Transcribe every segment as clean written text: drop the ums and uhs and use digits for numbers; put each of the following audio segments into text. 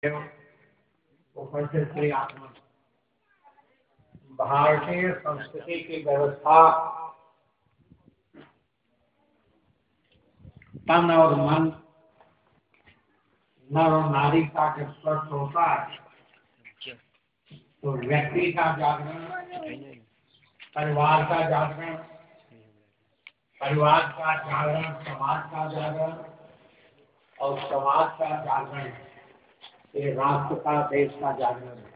उपस्थित श्री आत्मा भारतीय संस्कृति की व्यवस्था तन और मन, नर और नारी का जब स्पर्श होता है तो व्यक्ति का जागरण, परिवार का जागरण, परिवार का जागरण, समाज का जागरण और समाज का जागरण ये राष्ट्र का, देश का जागरण है।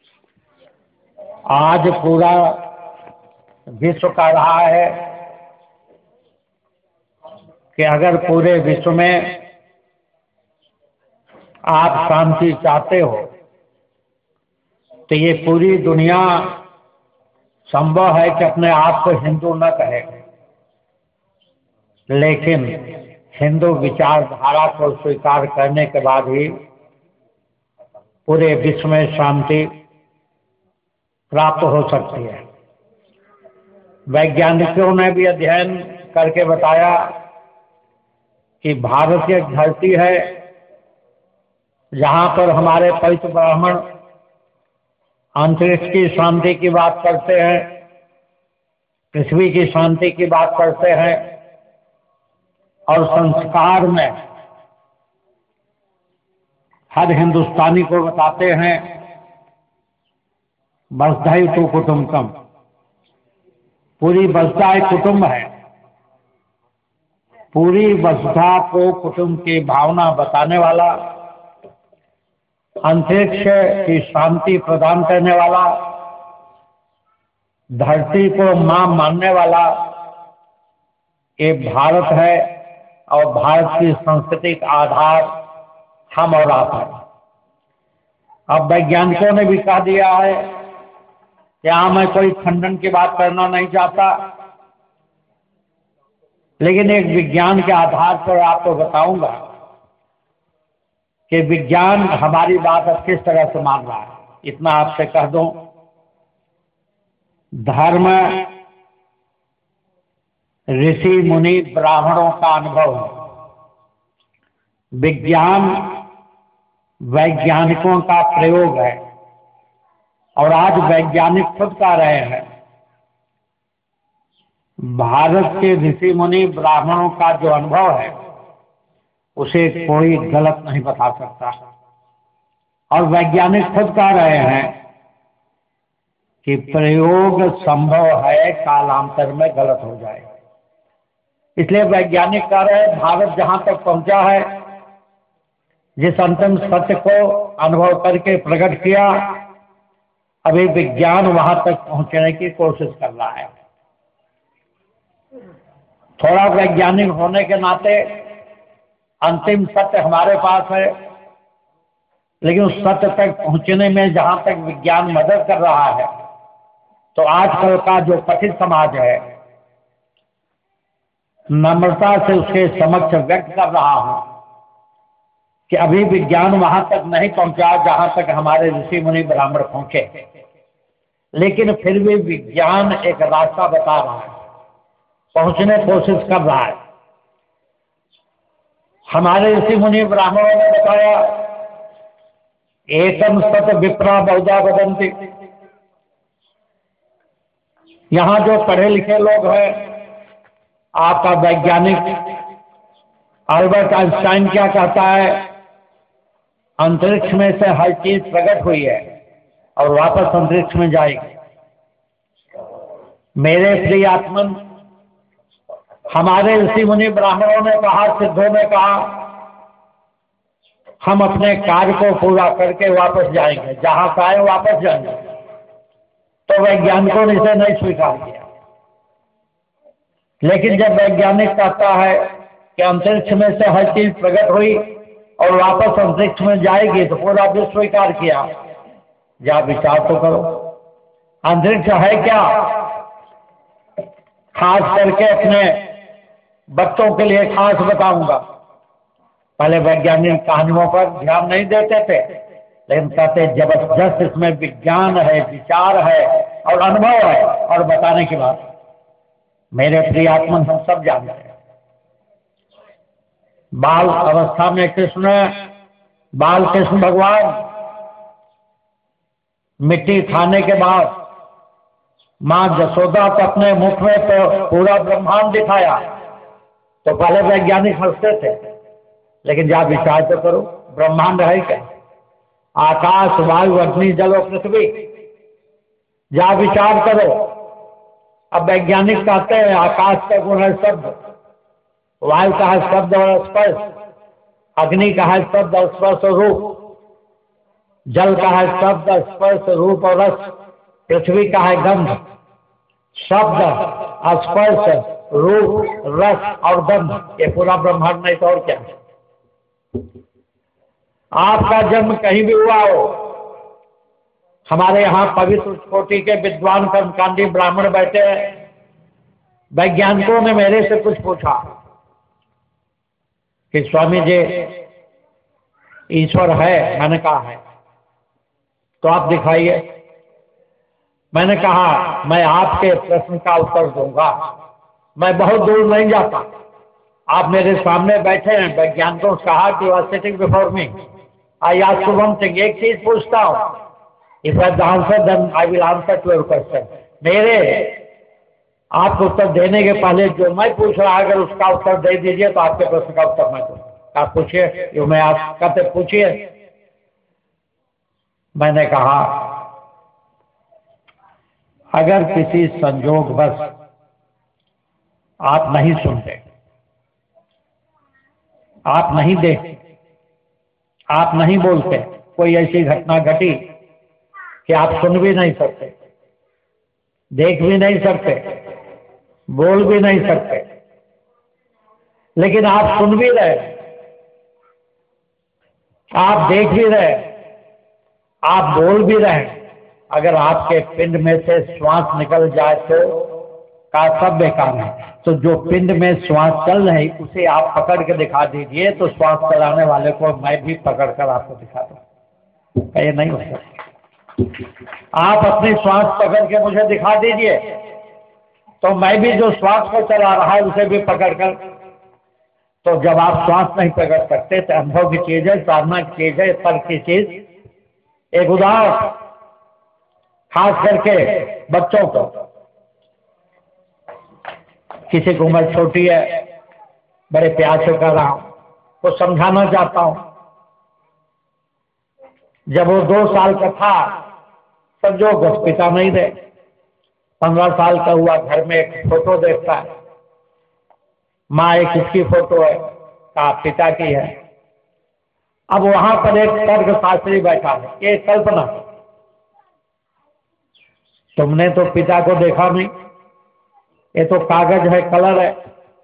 आज पूरा विश्व का रहा है कि अगर पूरे विश्व में आप शांति चाहते हो तो ये पूरी दुनिया संभव है कि अपने आप को हिंदू न कहे, लेकिन हिंदू विचारधारा को स्वीकार करने के बाद ही पूरे विश्व में शांति प्राप्त हो सकती है। वैज्ञानिकों ने भी अध्ययन करके बताया कि भारत एक धरती है जहां पर हमारे पवित्र ब्राह्मण अंतरिक्ष की शांति की बात करते हैं, पृथ्वी की शांति की बात करते हैं और संस्कार में हर हिंदुस्तानी को बताते हैं वसुधैव कुटुंबकम, पूरी वसुधा एक कुटुंब है। पूरी वसुधा को कुटुंब की भावना बताने वाला, अंतरिक्ष की शांति प्रदान करने वाला, धरती को मां मानने वाला ये भारत है और भारत की संस्कृति का आधार हम और आप हैं। अब वैज्ञानिकों ने भी कह दिया है कि यहाँ मैं कोई खंडन की बात करना नहीं चाहता, लेकिन एक विज्ञान के आधार पर आपको बताऊंगा कि विज्ञान हमारी बात अब किस तरह से मान रहा है। इतना आपसे कह दूं, धर्म ऋषि मुनि ब्राह्मणों का अनुभव है, विज्ञान वैज्ञानिकों का प्रयोग है। और आज वैज्ञानिक खुद कह रहे हैं भारत के ऋषि मुनि ब्राह्मणों का जो अनुभव है उसे कोई गलत नहीं बता सकता। और वैज्ञानिक खुद कह रहे हैं कि प्रयोग संभव है, कालांतर में गलत हो जाए। इसलिए वैज्ञानिक कह रहे हैं भारत जहां तक पहुंचा है, जिस अंतिम सत्य को अनुभव करके प्रकट किया, अभी विज्ञान वहां तक पहुंचने की कोशिश कर रहा है। थोड़ा वैज्ञानिक होने के नाते अंतिम सत्य हमारे पास है, लेकिन उस सत्य तक पहुंचने में जहां तक विज्ञान मदद कर रहा है, तो आजकल का जो पतित समाज है, नम्रता से उसके समक्ष व्यक्त कर रहा हूं कि अभी विज्ञान वहां तक नहीं पहुंचा जहां तक हमारे ऋषि मुनि ब्राह्मण पहुंचे, लेकिन फिर भी विज्ञान एक रास्ता बता रहा है, पहुंचने की कोशिश कर रहा है। हमारे ऋषि मुनि ब्राह्मणों ने बताया एकम सत विप्रा बहुधा वदंती। यहां जो पढ़े लिखे लोग हैं, आपका वैज्ञानिक अल्बर्ट आइंस्टाइन क्या कहता है, अंतरिक्ष में से हर चीज प्रकट हुई है और वापस अंतरिक्ष में जाएगी। मेरे प्रिय आत्मन, हमारे ऋषि मुनि ब्राह्मणों ने कहा, सिद्धों ने कहा, हम अपने कार्य को पूरा करके वापस जाएंगे, जहां से आए वापस जाएंगे। तो वैज्ञानिकों ने इसे नहीं स्वीकार किया। लेकिन जब वैज्ञानिक कहता है कि अंतरिक्ष में से हर चीज प्रकट हुई और वापस अंतरिक्ष में जाएगी, तो पूरा विश्व स्वीकार किया। जा विचार तो करो, अंतरिक्ष है क्या? खास करके अपने बच्चों के लिए खास बताऊंगा। पहले वैज्ञानिक कहानियों पर ध्यान नहीं देते थे, लेकिन कहते जबरदस्त इसमें विज्ञान है, विचार है और अनुभव है। और बताने के बाद मेरे प्रिय आत्मन, हम सब जानते हैं बाल अवस्था में कृष्ण बाल कृष्ण भगवान मिट्टी खाने के बाद माँ जसोदा को अपने मुख में तो पूरा ब्रह्मांड दिखाया, तो पहले वैज्ञानिक हंसते थे, लेकिन जब विचार तो करो ब्रह्मांड है क्या? आकाश, वायु, अग्नि, जल और पृथ्वी, जहाँ विचार करो। अब वैज्ञानिक कहते हैं आकाश का गुण है शब्द, वायु का है शब्द और स्पर्श, अग्नि का है शब्द और स्पर्श और रूप, जल का है शब्द, स्पर्श, रूप और रस, पृथ्वी का है गंध, शब्द, स्पर्श, रूप, रस और गंध। ये पूरा ब्रह्मांड नहीं तो और क्या? आपका जन्म कहीं भी हुआ हो, हमारे यहाँ पवित्र कोटि के विद्वान कर्मकांडी ब्राह्मण बैठे हैं। वैज्ञानिकों ने मेरे से कुछ पूछा कि स्वामी जी ईश्वर है? मैंने कहा है। तो आप दिखाइए। मैंने कहा मैं आपके प्रश्न का उत्तर दूंगा, मैं बहुत दूर नहीं जाता, आप मेरे सामने बैठे हैं। वैज्ञानिकों ने कहा कि वह sitting before me, I ask you one thing, एक चीज पूछता हूं, if I answer then I will answer to your question. मेरे आपको उत्तर देने के पहले जो मैं पूछ रहा, अगर उसका उत्तर दे दीजिए तो आपके प्रश्न का उत्तर मैं दूंगा। आप पूछिए, जो मैं आप कहते पूछिए। मैंने कहा अगर किसी संजोग बस आप नहीं सुनते, आप नहीं देखते, आप नहीं बोलते, कोई ऐसी घटना घटी कि आप सुन भी नहीं सकते, देख भी नहीं सकते, बोल भी नहीं सकते, लेकिन आप सुन भी रहे, आप देख भी रहे, आप बोल भी रहे, अगर आपके पिंड में से श्वास निकल जाए तो का सब बेकार है। तो जो पिंड में श्वास चल रही उसे आप पकड़ के दिखा दीजिए, तो श्वास चलाने वाले को मैं भी पकड़ कर आपको दिखा दूं। ये नहीं हो सकता। आप अपनी श्वास पकड़ के मुझे दिखा दीजिए, तो मैं भी जो श्वास को चला रहा है उसे भी पकड़ कर। तो जब आप श्वास नहीं पकड़ सकते तो अनुभव की चीज है, साधना की चीज है, तर्क की चीज। एक उदाहरण खास करके बच्चों को, किसी की उम्र छोटी है, बड़े प्यार से कर रहा हूं, तो समझाना चाहता हूं। जब वो 2 साल का था, संजोग पिता नहीं रहे, 15 साल का हुआ, घर में एक फोटो देखता है, माँ एक किसकी फोटो है, का पिता की है। अब वहां पर एक तर्कशास्त्री बैठा है, ये कल्पना, तुमने तो पिता को देखा नहीं, ये तो कागज है, कलर है।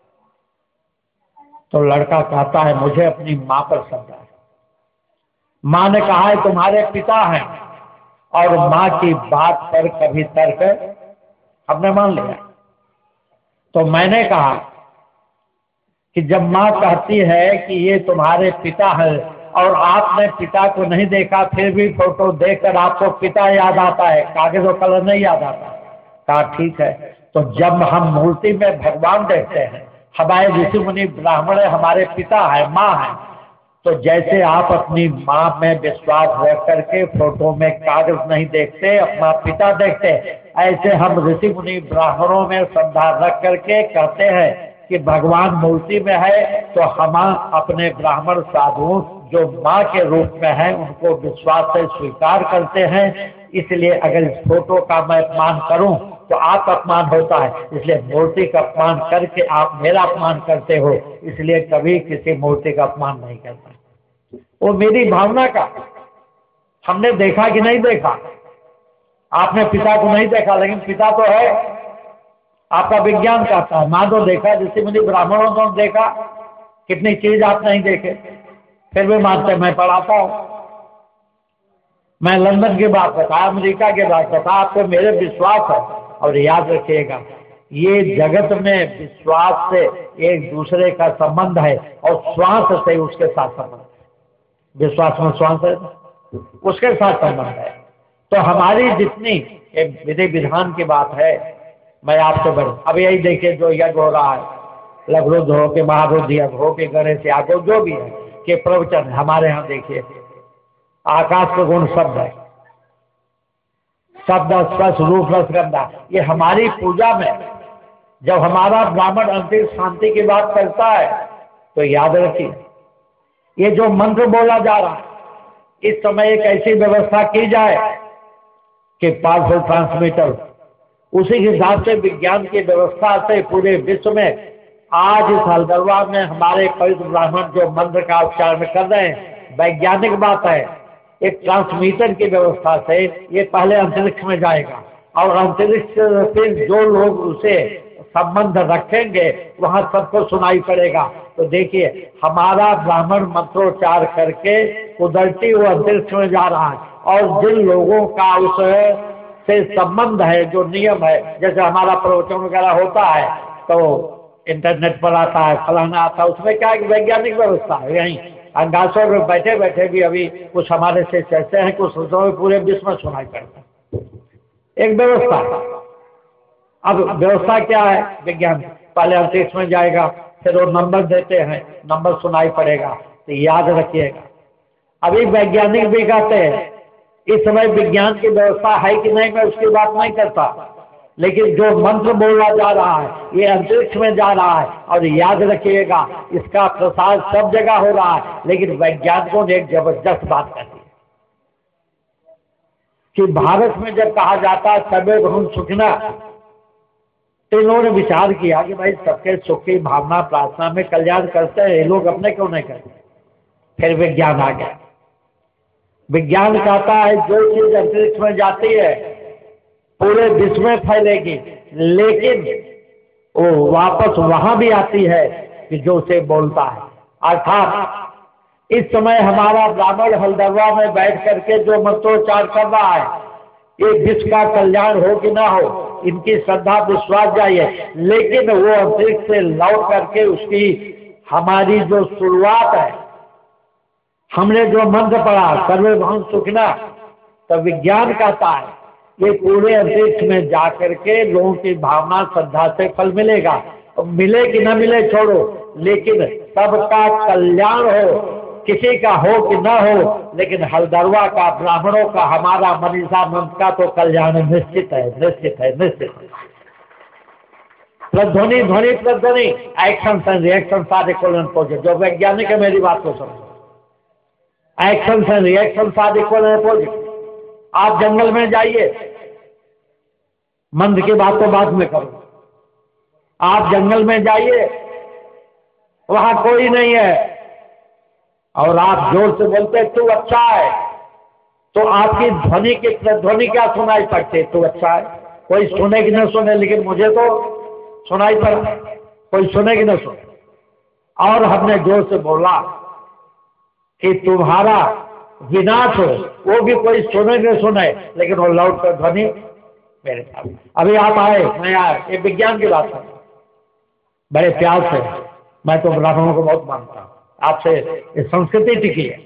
तो लड़का कहता है मुझे अपनी माँ पर श्रद्धा है, माँ ने कहा है तुम्हारे पिता हैं, और माँ की बात पर कभी तर्क हमने मान लिया। तो मैंने कहा कि जब माँ कहती है कि ये तुम्हारे पिता है और आपने पिता को नहीं देखा, फिर भी फोटो देखकर आपको पिता याद आता है, कागज और कलर नहीं याद आता। कहा ठीक है। तो जब हम मूर्ति में भगवान देखते हैं, हमारे ऋषि मुनि ब्राह्मण हमारे पिता है, माँ है, तो जैसे आप अपनी माँ में विश्वास रख करके फोटो में कागज नहीं देखते, अपना पिता देखते, ऐसे हम ऋषि मुनि ब्राह्मणों में श्रद्धा रख करके कहते हैं कि भगवान मूर्ति में है, तो हम अपने ब्राह्मण साधुओं जो माँ के रूप में है उनको विश्वास से स्वीकार करते हैं। इसलिए अगर इस फोटो का मैं अपमान करूं तो आप अपमान होता है, इसलिए मूर्ति का अपमान करके आप मेरा अपमान करते हो, इसलिए कभी किसी मूर्ति का अपमान नहीं करता। वो मेरी भावना का, हमने देखा कि नहीं देखा, आपने पिता को नहीं देखा, लेकिन पिता तो है, आपका विज्ञान कहता है। माँ तो देखा, ऋषि मुनि ब्राह्मणों को देखा, कितनी चीज आप नहीं देखे, फिर भी मानते। मैं पढ़ाता हूँ, मैं लंदन की बात बताया, अमेरिका की बात बताया, आपको मेरे विश्वास है। और याद रखिएगा, ये जगत में विश्वास से एक दूसरे का संबंध है और श्वास से उसके साथ संबंध है। विश्वास में श्वास है, उसके साथ संबंध है। तो हमारी जितनी एक विधि विधान की बात है, मैं आपसे बढ़, अब यही देखिए जो यज्ञ हो रहा है, लघुरुद्ध हो के महारुद्ध यज्ञ हो के गणेश याग हो, जो भी है, के प्रवचन। हमारे यहाँ देखिए आकाश के गुण शब्द है, शब्द स्पर्श रूप रस गंधा। ये हमारी पूजा में जब हमारा ब्राह्मण अंतिम शांति की बात करता है तो याद रखिए ये जो मंत्र बोला जा रहा है, इस समय एक ऐसी व्यवस्था की जाए कि पावरफुल ट्रांसमीटर, उसी हिसाब से विज्ञान की व्यवस्था से पूरे विश्व में आज इस हल्द्वानी में हमारे पवित्र ब्राह्मण जो मंत्र का उच्चारण कर रहे हैं, वैज्ञानिक बात है, एक ट्रांसमीटर की व्यवस्था से ये पहले अंतरिक्ष में जाएगा और अंतरिक्ष से जो लोग उसे संबंध रखेंगे वहां सबको सुनाई पड़ेगा। तो देखिए हमारा ब्राह्मण मंत्रोच्चार करके कुदरती वो अंतरिक्ष में जा रहा है, और जिन लोगों का उस से संबंध है, जो नियम है, जैसे हमारा प्रवचन वगैरह होता है तो इंटरनेट पर आता है, फलाना आता है, उसमें क्या है वैज्ञानिक व्यवस्था है। यहीं अंगासों में बैठे बैठे भी अभी कुछ हमारे से ऐसे हैं, कुछ पूरे विश्व में सुनाई पड़ता है, एक व्यवस्था। अब व्यवस्था क्या है विज्ञान, पहले अंतरिक्ष में जाएगा, फिर वो नंबर देते हैं, नंबर सुनाई पड़ेगा, तो याद रखिएगा। अभी वैज्ञानिक भी कहते हैं इस समय विज्ञान की व्यवस्था है कि नहीं, मैं उसकी बात नहीं करता, लेकिन जो मंत्र बोला जा रहा है ये अंतरिक्ष में जा रहा है, और याद रखिएगा इसका प्रसार सब जगह हो रहा है। लेकिन वैज्ञानिकों ने एक जबरदस्त बात कही कि भारत में जब कहा जाता है सर्वे भवन सुखिना, तो इन्होंने विचार किया कि भाई सबके सुख की भावना प्रार्थना में कल्याण करते हैं, ये लोग अपने क्यों नहीं करते। फिर विज्ञान आ गया, विज्ञान कहता है जो चीज अंतरिक्ष में जाती है पूरे विश्व में फैलेगी, लेकिन वो वापस वहां भी आती है कि जो उसे बोलता है। अर्थात इस समय हमारा ब्राह्मण हल्द्वानी में बैठ करके जो मंत्रोच्चार कर रहा है, ये विश्व का कल्याण हो कि ना हो, इनकी श्रद्धा विश्वास जाइए, लेकिन वो अंतरिक्ष से लौट करके उसकी हमारी जो शुरुआत है, हमने जो मंत्र पढ़ा सर्वे भवन सुखिना, तो विज्ञान कहता है ये पूरे अंतरिक्ष में जाकर के लोगों की भावना श्रद्धा से फल मिलेगा। मिले कि न मिले छोड़ो, लेकिन सबका कल्याण हो, किसी का हो कि न हो, लेकिन हल्द्वानी का, ब्राह्मणों का, हमारा मनीषा मंत्र का तो कल्याण निश्चित है, निश्चित है, निश्चित है। प्रध्वनि ध्वनि प्रध्वनि, action and reaction are equal and opposite. जो वैज्ञानिक है मेरी बात को समझो, action and reaction are equal and opposite. आप जंगल में जाइए, मंत्र की बात तो बाद में करो, आप जंगल में जाइए वहां कोई नहीं है और आप जोर से बोलते तू अच्छा है, तो आपकी ध्वनि की प्रतिध्वनि क्या सुनाई पड़ती, तू अच्छा है। कोई सुने कि न सुने, लेकिन मुझे तो सुनाई पड़ा, कोई सुने कि न सुने। और हमने जोर से बोला कि तुम्हारा विनाश हो, वो भी कोई सुने न सुने, लेकिन वो लौट कर ध्वनि मेरे साथ। अभी आप आए, मैं आया, ये विज्ञान की बात है, बड़े प्यार से। मैं तो ब्राह्मणों को बहुत मानता हूँ, आपसे संस्कृति टिकी है।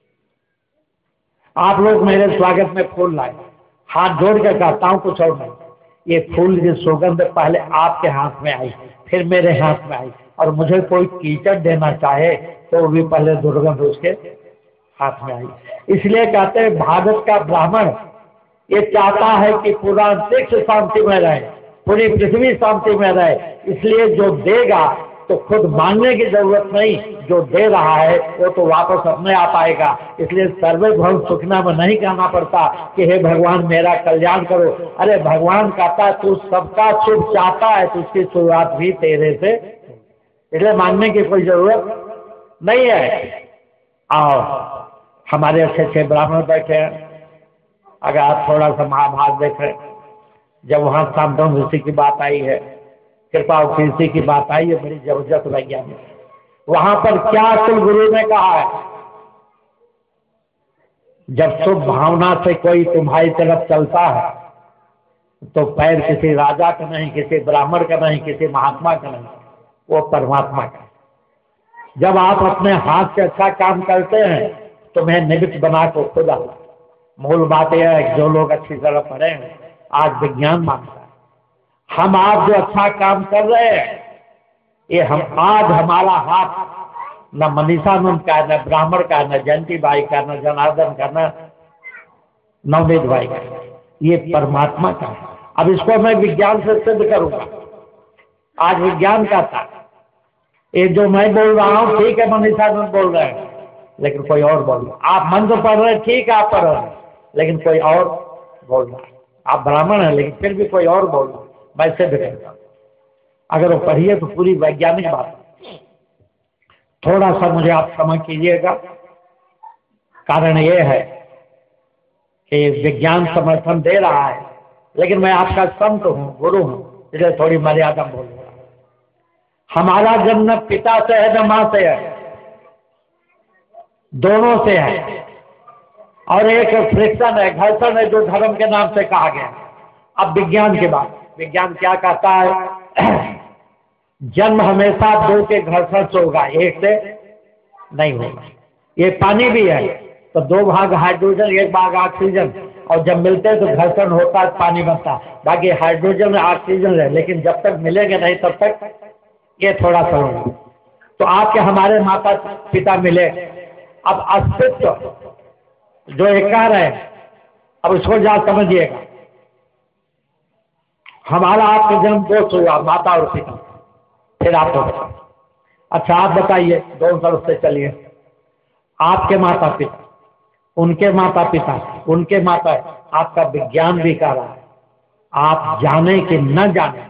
आप लोग मेरे स्वागत में फूल लाए, हाथ जोड़ कर कहता हूँ कुछ और नहीं, ये फूल की सुगंध पहले आपके हाथ में आई, फिर मेरे हाथ में आई, और मुझे कोई कीचड़ देना चाहे तो वो भी पहले दुर्गंध उसके हाथ में आई। इसलिए कहते हैं भारत का ब्राह्मण ये चाहता है कि पूरा अंतरिक्ष शांति में रहे, पूरी पृथ्वी शांति में रहे, इसलिए जो देगा तो खुद मांगने की जरूरत नहीं, जो दे रहा है वो तो वापस अपने आप आएगा। इसलिए सर्वे भवन सुखिना में नहीं कहना पड़ता कि हे भगवान मेरा कल्याण करो। अरे भगवान कहता है तू सबका शुभ चाहता है, तो उसकी शुरुआत भी तेरे से, इसलिए मांगने की कोई जरूरत नहीं है। और हमारे अच्छे अच्छे ब्राह्मण बैठे हैं, अगर आप थोड़ा सा महाभारत देखें, जब वहाँ शांतनु ऋषि की बात आई है, कृपा ऋषि की बात आई है, बड़ी जबरदस्त वैज्ञानिक, वहां पर क्या कुल गुरु ने कहा है, जब शुभ भावना से कोई तुम्हारी तरफ चलता है तो पैर किसी राजा का नहीं, किसी ब्राह्मण का नहीं, किसी महात्मा का नहीं, वो परमात्मा का। जब आप अपने हाथ से अच्छा काम करते हैं तो मैं निमित्त बना को खुदा। मूल बात यह है जो लोग अच्छी तरह पढ़े हैं, आज विज्ञान मानता है हम आप जो अच्छा काम कर रहे हैं, ये हम आज हमारा हाथ न मनीषानंद का, न ब्राह्मण का, न जयंती बाई का, न जनार्दन का, न नवनीत भाई का, ये परमात्मा का है। अब इसको मैं विज्ञान से सिद्ध करूंगा। आज विज्ञान का था, ये जो मैं बोल रहा हूं ठीक है, मनीषानंद बोल रहे हैं, लेकिन कोई और बोल रहा है। आप मंत्र पढ़ रहे हैं, ठीक है आप पढ़ रहे हैं, लेकिन कोई और बोल रहा है। आप ब्राह्मण हैं लेकिन फिर भी कोई और बोल रहा है, मैं सिद्ध करूंगा। अगर वो पढ़िए तो पूरी वैज्ञानिक बात है। थोड़ा सा मुझे आप समझ कीजिएगा। कारण ये है कि विज्ञान समर्थन दे रहा है, लेकिन मैं आपका संत हूँ, गुरु हूँ, इसलिए थोड़ी मर्यादा बोल रहा हूँ। हमारा जन्म पिता से है न माँ से है, दोनों से है। और एक फ्रिक्शन है, घर्षण है, जो धर्म के नाम से कहा गया। अब विज्ञान की बात, विज्ञान क्या कहता है? जन्म हमेशा दो के घर्षण से होगा, एक से नहीं होगा। ये पानी भी है तो दो भाग हाइड्रोजन, एक भाग ऑक्सीजन, और जब मिलते हैं तो घर्षण होता है, पानी बनता है। बाकी हाइड्रोजन ऑक्सीजन है, लेकिन जब तक मिलेंगे नहीं तब तक ये थोड़ा सा होगा। तो आपके हमारे माता पिता मिले, अब अस्तित्व जो एक कह रहे हैं, अब उसको जा समझिएगा। हमारा आपका जन्म दो से हुआ, माता और पिता, फिर आप बताओ। अच्छा आप बताइए, दोनों तरफ से चलिए। आपके माता पिता, उनके माता पिता, उनके माता, आपका विज्ञान भी कह रहा है, आप जाने कि न जाने,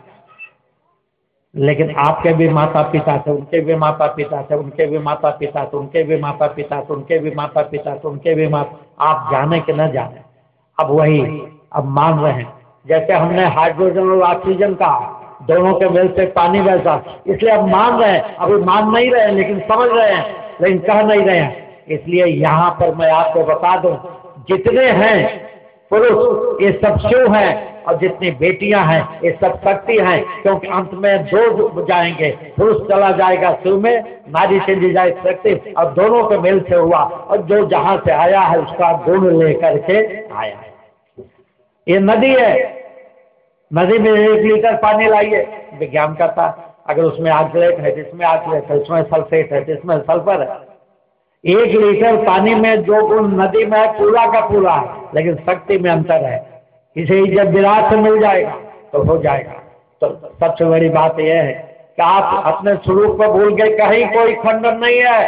लेकिन आपके भी माता पिता थे, उनके भी माता पिता थे, उनके भी माता पिता थे, उनके भी माता पिता थे, उनके भी माता पिता थे, उनके भी माता, आप जाने कि न जाने। अब वही अब मान रहे हैं, जैसे हमने हाइड्रोजन और ऑक्सीजन का दोनों के मेल से पानी वैसा, इसलिए अब मान रहे हैं। अभी मान नहीं रहे हैं लेकिन समझ रहे हैं, लेकिन कह नहीं रहे हैं। इसलिए यहाँ पर मैं आपको बता दूं, जितने हैं पुरुष ये सब शिव हैं, और जितनी बेटियां हैं ये सब शक्ति हैं, क्योंकि अंत में दो जाएंगे, पुरुष चला जाएगा शिव में, नारी चली जाए शक्ति, और दोनों के मेल से हुआ, और जो जहां से आया है उसका गुण लेकर के आया है। ये नदी है, नदी में 1 लीटर पानी लाइए, विज्ञान कहता है अगर उसमें ऑक्सलेट है, जिसमें ऑक्सलेट है, उसमें सल्फेट है, जिसमें सल्फर है। 1 लीटर पानी में जो गुण नदी में है पूरा का पूरा है, लेकिन शक्ति में अंतर है। इसे जब विराट से मिल जाएगा तो हो जाएगा। तो सबसे बड़ी बात यह है कि आप अपने स्वरूप को भूल गए, कहीं कोई खंडन नहीं है।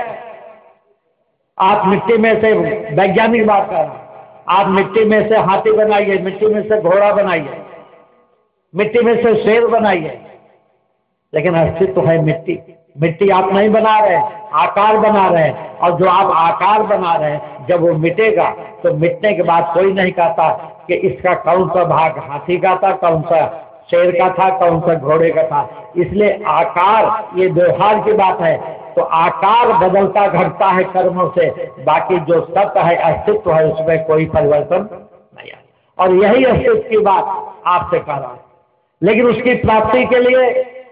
आप मिट्टी में से, वैज्ञानिक बात कर रहा हूं, आप मिट्टी में से हाथी बनाइए, मिट्टी में से घोड़ा बनाइए, मिट्टी में से शेर बनाइए, लेकिन अस्तित्व है मिट्टी। मिट्टी आप नहीं बना रहे, आकार बना रहे हैं, और जो आप आकार बना रहे हैं जब वो मिटेगा तो मिटने के बाद कोई नहीं कहता कि इसका कौन सा भाग हाथी का था, कौन सा शेर का था, कौन सा घोड़े का था। इसलिए आकार ये व्यवहार की बात है, तो आकार बदलता घटता है कर्मों से, बाकी जो सत्य है, अस्तित्व है, उसमें कोई परिवर्तन नहीं है। और यही अस्तित्व की बात आपसे कह रहा हूं। लेकिन उसकी प्राप्ति के लिए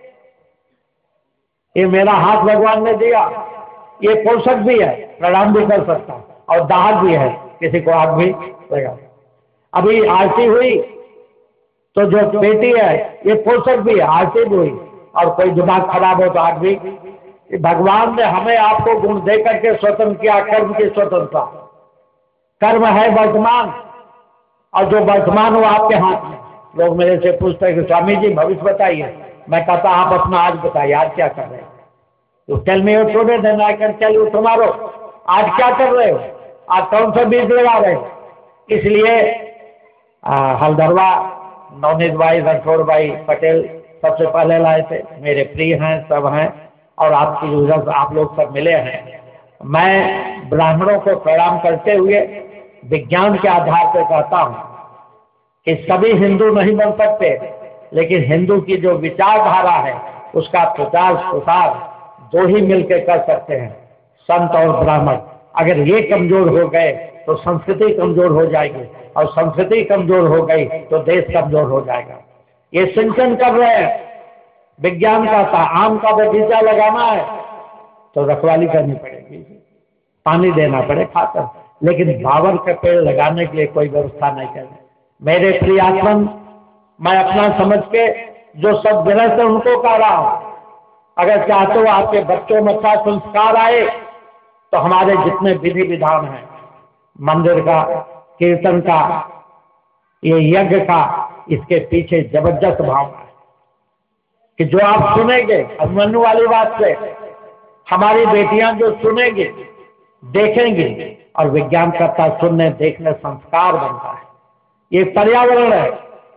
ये मेरा हाथ भगवान ने दिया, ये पोषक भी है, प्रणाम भी कर सकता, और दाहक भी है, किसी को आग भी लगा। अभी आरती हुई तो जो बेटी है ये पोषक भी है, आरती भी हुई, और कोई दिमाग खराब हो तो आग भी। भगवान ने हमें आपको गुण दे करके स्वतंत्र किया, कर्म की स्वतंत्रता। कर्म है वर्तमान, और जो वर्तमान वो आपके हाथ में। लोग मेरे से पूछते हैं कि स्वामी जी भविष्य बताइए, मैं कहता आप अपना आज बताइए, आज क्या कर रहे हो। तो tell me your today, then I can tell you tomorrow. आज क्या कर रहे हो, आज कौन सा बीज लगा रहे हो। इसलिए हल्दरवा नवनीत भाई, रणछोड़ भाई, पटेल सबसे पहले लाए थे, मेरे प्रिय हैं, सब हैं, और आपकी वजह से आप लोग सब मिले हैं। मैं ब्राह्मणों को प्रणाम करते हुए विज्ञान के आधार पर कहता हूँ कि सभी हिंदू नहीं बन सकते, लेकिन हिंदू की जो विचारधारा है उसका प्रचार प्रसार दो ही मिलकर कर सकते हैं, संत और ब्राह्मण। अगर ये कमजोर हो गए तो संस्कृति कमजोर हो जाएगी, और संस्कृति कमजोर हो गई तो देश कमजोर हो जाएगा। ये सिंचन कर रहे हैं, विज्ञान का था आम का बगीचा लगाना है तो रखवाली करनी पड़ेगी, पानी देना पड़े खाकर, लेकिन बाबर के पेड़ लगाने के लिए कोई व्यवस्था नहीं कर रहे। मेरे प्रियात्मन, मैं अपना समझ के जो सब गृहस्थ है उनको कह रहा हूं, अगर चाहते हो आपके बच्चों में अच्छा संस्कार आए तो हमारे जितने विधि विधान हैं, मंदिर का, कीर्तन का, ये यज्ञ का, इसके पीछे जबरदस्त भावना है कि जो आप सुनेंगे, अभिमन्यु वाली बात से हमारी बेटियां जो सुनेंगी, देखेंगी, और विज्ञान करता सुनने देखने संस्कार बनता है। ये पर्यावरण है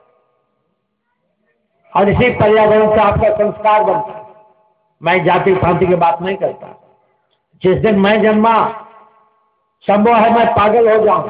और इसी पर्यावरण से आपका संस्कार बनता है। मैं जाति पाति की बात नहीं करता। जिस दिन मैं जन्मा, संभव है मैं पागल हो जाऊं,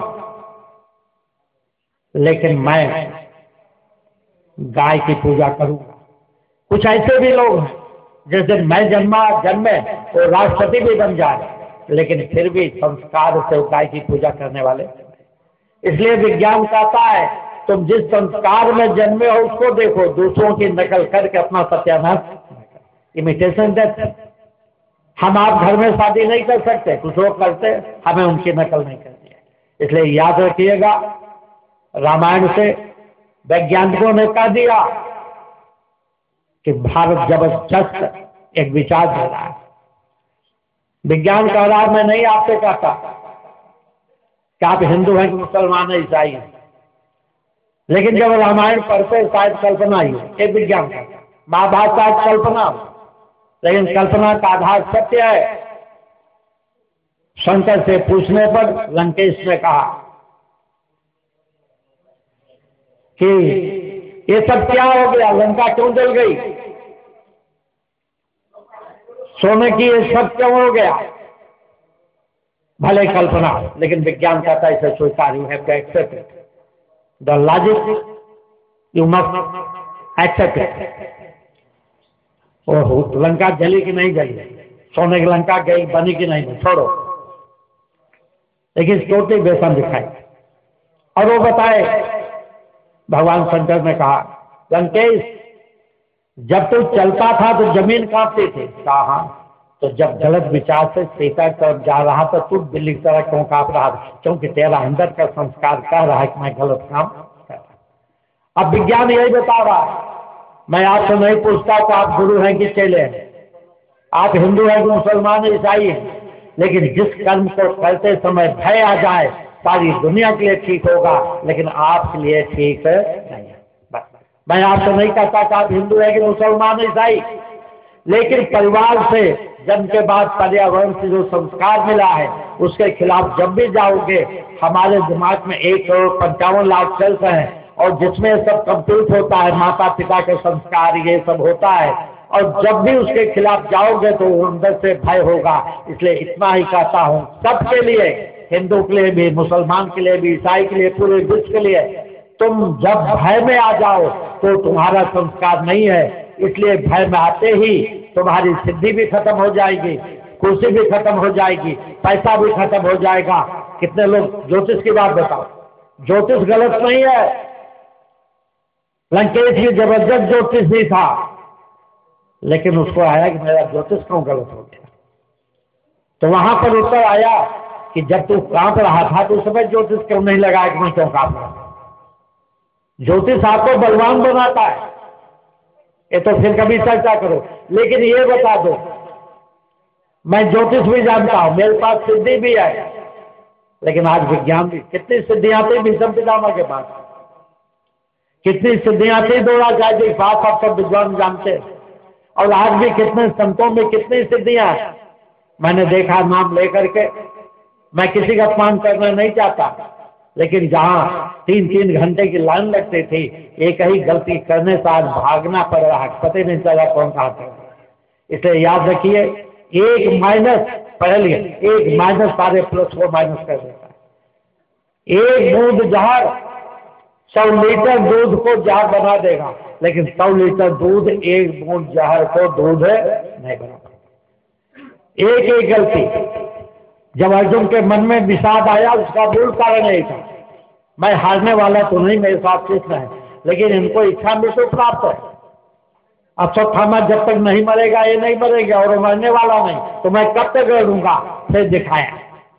लेकिन मैं गाय की पूजा करूंगा। कुछ ऐसे भी लोग हैं जिस दिन मैं जन्मे वो राष्ट्रपति भी बन जाए, लेकिन फिर भी संस्कार से गाय की पूजा करने वाले। इसलिए विज्ञान कहता है तुम जिस संस्कार में जन्मे हो उसको देखो, दूसरों की नकल करके अपना सत्यानाश। Imitation death. हम आप घर में शादी नहीं कर सकते, कुछ लोग करते, हमें उनकी नकल नहीं करनी है। इसलिए याद रखिएगा, रामायण से वैज्ञानिकों ने कह दिया कि भारत जबरदस्त एक विचार दे रहा है। विज्ञान कह रहा है, मैं नहीं आपसे कहता कि आप हिंदू हैं कि मुसलमान हैं, ईसाई हैं, लेकिन जब रामायण पढ़ते शायद कल्पना ही हो। एक विज्ञान का महाभारत शायद कल्पना हो, लेकिन कल्पना का आधार सत्य है। शंकर से पूछने पर लंकेश ने कहा कि ये सब क्या हो गया, लंका क्यों जल गई, सोने की ये सब क्यों हो गया। भले कल्पना, लेकिन विज्ञान कहता है इसे स्वीकार, you have to accept it, the logic you must accept it. ओहो, लंका जली कि नहीं जली, सोने की लंका गई, बनी कि नहीं बनी, छोड़ो, लेकिन छोटी बेसन दिखाई। और वो बताए, भगवान शंकर ने कहा, लंकेश जब तू चलता था तो जमीन कांपती थी। कहा तो जब गलत विचार से सीता की तरफ जा रहा था तू बिल्ली की तरह क्यों कांप रहा था? क्योंकि तेरा अंदर का संस्कार कह रहा है कि मैं गलत काम कर रहा। अब विज्ञान यही बता रहा है। मैं आपसे नहीं पूछता कि आप गुरु हैं कि चेले हैं, आप हिंदू हैं कि मुसलमान ईसाई हैं, लेकिन जिस कर्म को करते समय भय आ जाए, सारी दुनिया के लिए ठीक होगा, लेकिन आपके लिए ठीक नहीं है। बस मैं आपसे नहीं कहता कि आप हिंदू हैं कि मुसलमान ईसाई, लेकिन परिवार से जन्म के बाद पर्यावरण से जो संस्कार मिला है उसके खिलाफ जब भी जाओगे, हमारे दिमाग में 1,55,00,000 सेल्स हैं और जिसमें सब कंप्यूट होता है, माता पिता के संस्कार ये सब होता है, और जब भी उसके खिलाफ जाओगे तो अंदर से भय होगा। इसलिए इतना ही कहता हूँ सबके लिए, हिंदू के लिए भी, मुसलमान के लिए भी, ईसाई के लिए, पूरे विश्व के लिए, तुम जब भय में आ जाओ तो तुम्हारा संस्कार नहीं है। इसलिए भय में आते ही तुम्हारी सिद्धि भी खत्म हो जाएगी, कुर्सी भी खत्म हो जाएगी, पैसा भी खत्म हो जाएगा। कितने लोग, ज्योतिष की बात बताओ, ज्योतिष गलत नहीं है, लंकेश की जबरदस्त ज्योतिष भी था, लेकिन उसको आया कि मेरा ज्योतिष क्यों गलत हो गया। तो वहां पर उत्तर आया कि जब तू कांप रहा था तो उस समय ज्योतिष क्यों नहीं लगाया कि मैं क्यों कांप रहा था। ज्योतिष आपको बलवान बनाता है, ये तो फिर कभी चर्चा करो, लेकिन ये बता दो, मैं ज्योतिष भी जानता हूं, मेरे पास सिद्धि भी है, लेकिन आज विज्ञान भी, कितनी सिद्धियां थी भीष्म पितामह के पास, कितनी सिद्धियां थी द्रोणाचार्य के पास, आप सब विद्वान जानते हैं। और आज भी कितने संतों में कितनी सिद्धियां हैं। मैंने देखा, नाम लेकर के, मैं किसी का अपमान करना नहीं चाहता, लेकिन जहां 3-3 घंटे की लाइन लगती थी, एक ही गलती करने से आज भागना पड़ रहा है, पता नहीं चला कौन कहा था। इसलिए याद रखिए, एक माइनस, पढ़ लिए, एक माइनस सारे प्लस को माइनस कर देता है। एक बूंद जहर 100 लीटर दूध को जहर बना देगा, लेकिन 100 लीटर दूध एक बूंद जहर को दूध नहीं बना। एक एक गलती, जब अर्जुन के मन में विषाद आया, उसका मूल कारण यही था, मैं हारने वाला तो नहीं, मेरे साथ कृष्ण है, लेकिन इनको इच्छा मृत्यु प्राप्त है। अश्वत्थामा जब तक नहीं मरेगा, ये नहीं मरेगा, और मरने वाला नहीं, तो मैं कब तक लड़ूंगा। फिर दिखाया,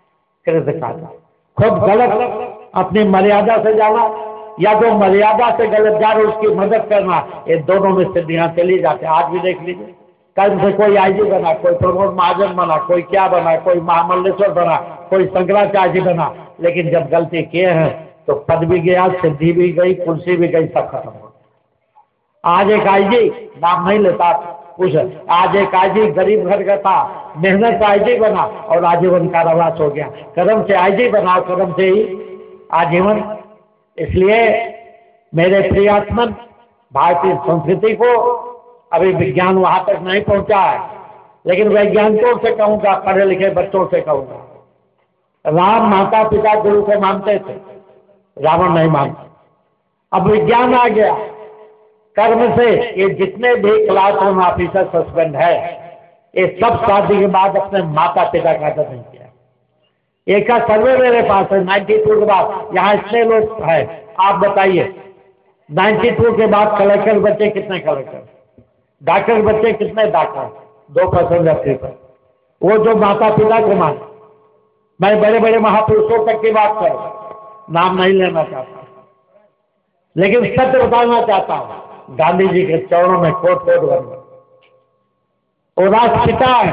खुद गलत अपनी मर्यादा से जाना, या जो मर्यादा से गलत जा रहे उसकी मदद करना, ये दोनों में सिद्धियां चली जाते। आज भी देख लीजिए, कर्म से कोई आईजी बना, कोई प्रमोद महाजन बना, कोई क्या बना, कोई महामल्लेश्वर बना, कोई शंकराचार्य जी बना, लेकिन जब गलती किए हैं तो पद भी गया, सिद्धि भी गई, कुर्सी भी गई, सब खत्म हो गया। आज एक आईजी, नाम नहीं लेता कुछ, आज एक आईजी गरीब घर का था, मेहनत से आईजी बना और आजीवन कारावास हो गया। कर्म से आईजी बना, कर्म से ही आजीवन। इसलिए मेरे प्रियात्मन, भारतीय संस्कृति को अभी विज्ञान वहां तक नहीं पहुंचा है, लेकिन वैज्ञानिकों से कहूंगा, पढ़े लिखे बच्चों से कहूंगा, राम माता पिता गुरु को मानते थे, रावण नहीं मानता। अब विज्ञान आ गया, कर्म से ये जितने भी क्लास वन ऑफिसर सस्पेंड है, ये सब शादी के बाद अपने माता पिता का आदर नहीं किया। एक का सर्वे मेरे पास है 92 के बाद, यहाँ इतने लोग हैं, आप बताइए 92 के बाद कलेक्टर बच्चे कितने कलेक्टर, डॉक्टर बच्चे कितने डॉक्टर, 2% या 3%। वो जो माता पिता को मान, मैं बड़े बड़े महापुरुषों तक की बात करूं, नाम नहीं लेना चाहता, लेकिन सत्य बताना चाहता हूं। गांधी जी के चरणों में कोट कोट बन, वो राष्ट्रपिता है,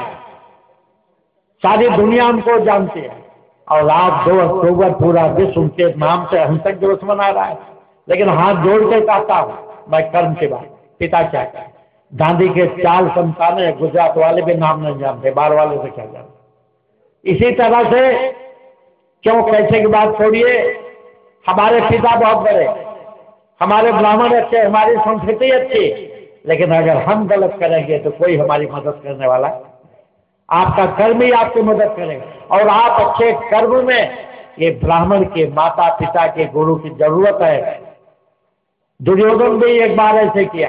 सारी दुनिया उनको जानती है, और आज 2 अक्टूबर पूरा विश्व उनके नाम से अहिंसक दिवस मना रहा है। लेकिन हाथ जोड़ के कहता हूं, मैं कर्म की बात, पिता क्या है। गांधी के 4 संतान है, गुजरात वाले भी नाम नहीं जानते, बाहर वाले से क्या जानते। इसी तरह से क्यों कैसे की बात छोड़िए, हमारे पिता बहुत बड़े, हमारे ब्राह्मण अच्छे, हमारी संस्कृति अच्छी, लेकिन अगर हम गलत करेंगे तो कोई हमारी मदद करने वाला, आपका कर्म ही आपकी मदद करेगा। और आप अच्छे कर्म में, ये ब्राह्मण के माता पिता के गुरु की जरूरत है। दुर्योधन भी एक बार ऐसे किया।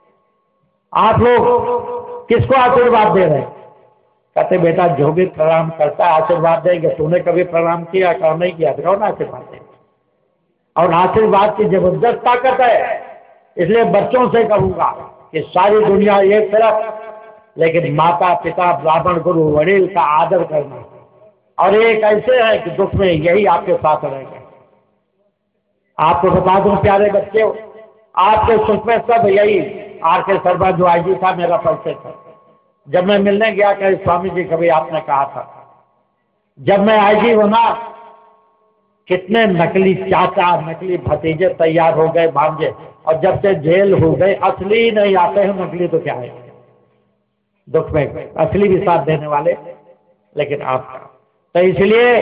आप लोग किसको आशीर्वाद दे रहे हैं? कहते बेटा जो भी प्रणाम करता है आशीर्वाद देंगे। तूने कभी प्रणाम किया? कहा नहीं किया। तो कौन आशीर्वाद देगा? और आशीर्वाद की जबरदस्त ताकत है। इसलिए बच्चों से कहूंगा कि सारी दुनिया एक तरफ, लेकिन माता पिता ब्राह्मण गुरु वडील का आदर करना। और एक ऐसे है कि दुख में यही आपके साथ रहेंगे। आपको बता दूं प्यारे बच्चे, आपके सुख में सब यही। आर के शर्मा जो आईजी था मेरा परिचय था। जब मैं मिलने गया कहे स्वामी जी कभी आपने कहा था, जब मैं आईजी बना कितने नकली चाचा नकली भतीजे तैयार हो गए भांजे, और जब से जेल हो गए असली नहीं आते हैं, नकली तो क्या है। दुख में असली भी साथ देने वाले, लेकिन आपका। तो इसलिए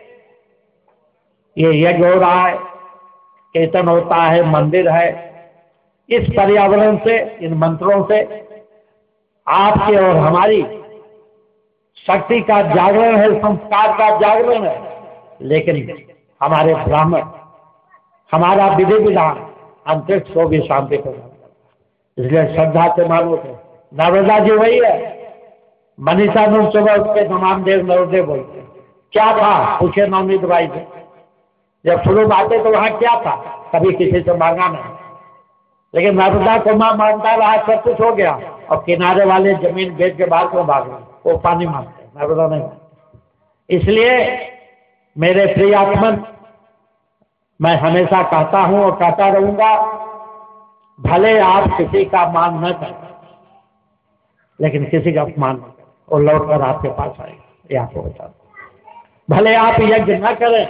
ये यज्ञ हो रहा है, कीर्तन होता है, मंदिर है। इस पर्यावरण से, इन मंत्रों से आपके और हमारी शक्ति का जागरण है, संस्कार का जागरण है। लेकिन हमारे ब्राह्मण, हमारा विधि विधान अंतरिक्ष को भी शांति प्रदान करता है। इसलिए श्रद्धा से मानो थे। नर्मदा जी वही है। मनीषा ने सुबह उसके तमाम देव नरोदे बोलते क्या था, पूछे नवनीत भाई से। जब शुरू बातें तो वहां क्या था, कभी किसी से मांगा नहीं। लेकिन नर्मदा को मां मानता रहा, सब कुछ हो गया। और किनारे वाले जमीन बेच के बाहर क्यों भाग रहे, वो पानी मांगते, नर्मदा नहीं मानते। इसलिए मेरे प्रिय आत्मन, मैं हमेशा कहता हूं और कहता रहूंगा, भले आप किसी का मान न करें, लेकिन किसी का अपमान न करें, और लौटकर आपके पास आएगा। ये आपको बता दूं। भले आप यज्ञ न करें,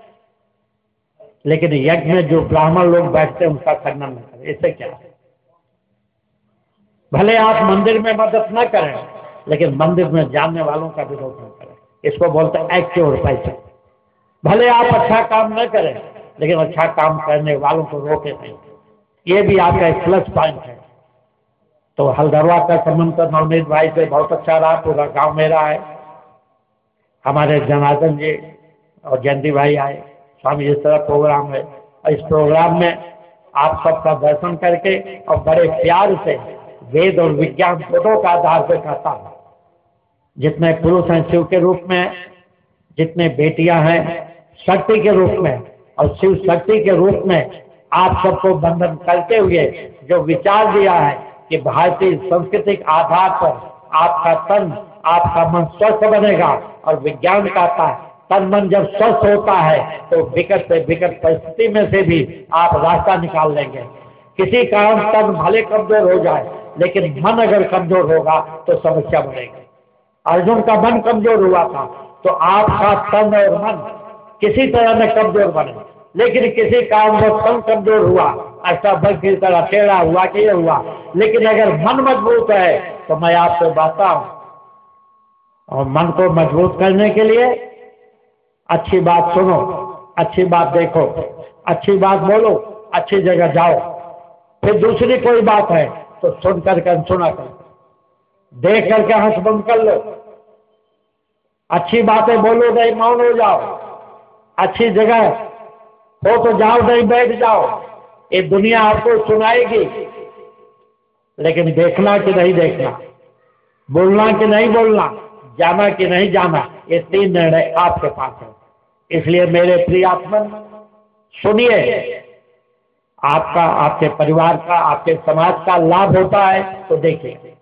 लेकिन यज्ञ में जो ब्राह्मण लोग बैठते हैं उनका खंडन न करें। इससे क्या है? भले आप मंदिर में मदद न करें, लेकिन मंदिर में जानने वालों का विरोध न करें। इसको बोलते हैं एक्टिव और पैसे। भले आप अच्छा काम न करें, लेकिन अच्छा काम करने वालों को रोके नहीं। ये भी आपका एक प्लस पॉइंट है। तो हल्दरवा का संबंध तो नवनीत भाई से बहुत अच्छा रहा। पूरा गांव मेरा है। हमारे जनार्दन जी और जयंती भाई आए। स्वामी इस तरह प्रोग्राम है, और इस प्रोग्राम में आप सबका दर्शन करके और बड़े प्यार से वेद और विज्ञान दोनों का आधार पर कहता हूं। जितने पुरुष हैं शिव के रूप में, जितने बेटियां हैं शक्ति के रूप में, और शिव शक्ति के रूप में आप सबको बंधन करते हुए जो विचार दिया है कि भारतीय सांस्कृतिक आधार पर आपका तन, आपका मन स्वस्थ बनेगा। और विज्ञान कहता है तन मन जब स्वस्थ होता है तो विकट से विकट परिस्थिति में से भी आप रास्ता निकाल लेंगे। किसी कारण तन भले कमजोर हो जाए, लेकिन मन अगर कमजोर होगा तो समस्या बढ़ेगी। अर्जुन का मन कमजोर हुआ था, तो आपका तन और मन किसी तरह में कमजोर बने, लेकिन किसी कारण वो तन कमजोर हुआ, अष्टावक्र की तरह टेढ़ा हुआ कि ये हुआ, लेकिन अगर मन मजबूत है तो मैं आपसे बताता हूं, और मन को मजबूत करने के लिए अच्छी बात सुनो, अच्छी बात देखो, अच्छी बात बोलो, अच्छी जगह जाओ। फिर दूसरी कोई बात है तो सुन करके सुना करो, देख करके हंस बंद कर लो, अच्छी बातें बोलो नहीं मौन हो जाओ, अच्छी जगह हो तो जाओ नहीं बैठ जाओ। ये दुनिया आपको सुनाएगी, लेकिन देखना कि नहीं देखना, बोलना कि नहीं बोलना, जाना कि नहीं जाना, ये तीन निर्णय आपके पास है। इसलिए मेरे प्रिय आत्मन सुनिए, आपका, आपके परिवार का, आपके समाज का लाभ होता है तो देखिए,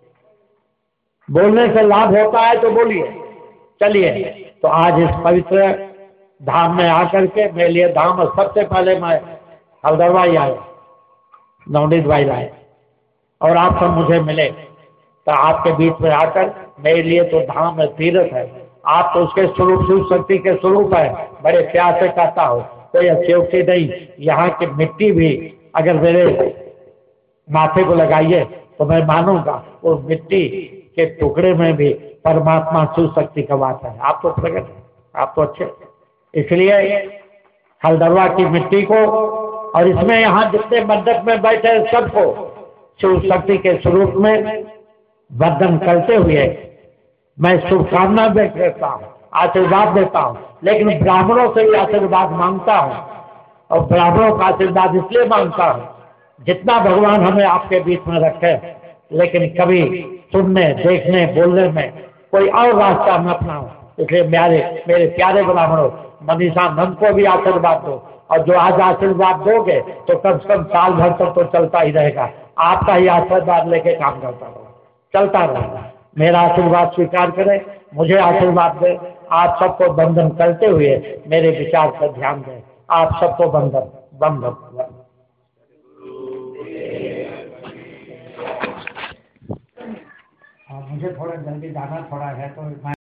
बोलने से लाभ होता है तो बोलिए। चलिए, तो आज इस पवित्र धाम में आकर के मेरे लिए धाम, सबसे पहले मैं हल्दरवाई आए, नवनीत भाई लाए, और आप सब मुझे मिले, तो आपके बीच में आकर मेरे लिए तो धाम है, तीर्थ है। आप तो उसके स्वरूप, शिव शक्ति के स्वरूप है। बड़े प्यार से कहता हो, कोई अत्योक्ति नहीं, यहाँ की मिट्टी भी अगर मेरे माथे को लगाइए तो मैं मानूंगा उस मिट्टी के टुकड़े में भी परमात्मा शिव शक्ति का वास है। आप तो प्रकट, आप तो अच्छे, इसलिए हल्दरवा की मिट्टी को, और इसमें यहाँ जितने मंडप में बैठे सबको शिव शक्ति के स्वरूप में वंदन करते हुए मैं शुभकामना व्यक्त करता हूँ, आशीर्वाद देता हूँ। लेकिन ब्राह्मणों से भी आशीर्वाद मांगता हूँ, और ब्राह्मणों का आशीर्वाद इसलिए मांगता हूँ, जितना भगवान हमें आपके बीच में रखे, लेकिन कभी सुनने, देखने, बोलने में कोई और रास्ता न अपनाओ। इसलिए मेरे प्यारे ब्राह्मणों, मनीषा नंद को भी आशीर्वाद दो, और जो आज आशीर्वाद दोगे तो कम से कम साल भर तक तो चलता ही रहेगा। आपका ही आशीर्वाद लेके काम करता रहो, चलता रहेगा। मेरा आशीर्वाद स्वीकार करें, मुझे आशीर्वाद दे। आप सबको वंदन करते हुए मेरे विचार पर ध्यान दें। आप सबको वंदन, वंदन। मुझे थोड़ा जल्दी जाना थोड़ा है, तो